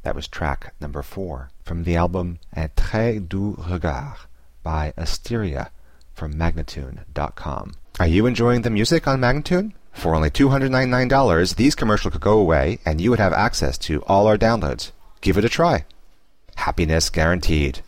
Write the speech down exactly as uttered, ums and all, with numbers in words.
That was track number four from the album Un Trait du Regard by Asteria from Magnatune dot com. Are you enjoying the music on Magnatune? For only two hundred ninety-nine dollars, these commercials could go away and you would have access to all our downloads. Give it a try. Happiness guaranteed.